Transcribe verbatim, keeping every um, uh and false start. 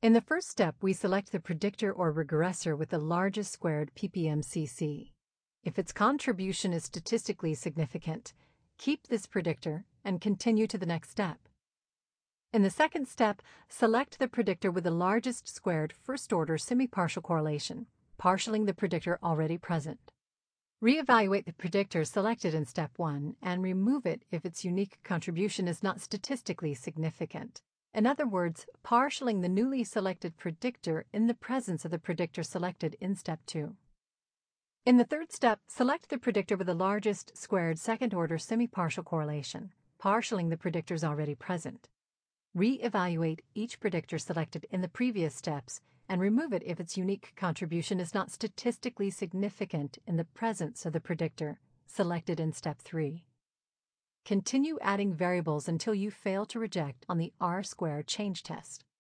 In the first step, we select the predictor or regressor with the largest squared P P M C C. If its contribution is statistically significant, keep this predictor and continue to the next step. In the second step, select the predictor with the largest squared first-order semi-partial correlation, partialing the predictor already present. Reevaluate the predictor selected in step one and remove it if its unique contribution is not statistically significant. In other words, partialing the newly selected predictor in the presence of the predictor selected in step two. In the third step, select the predictor with the largest squared second-order semi-partial correlation, partialing the predictors already present. Re-evaluate each predictor selected in the previous steps and remove it if its unique contribution is not statistically significant in the presence of the predictor selected in step three. Continue adding variables until you fail to reject on the R-squared change test.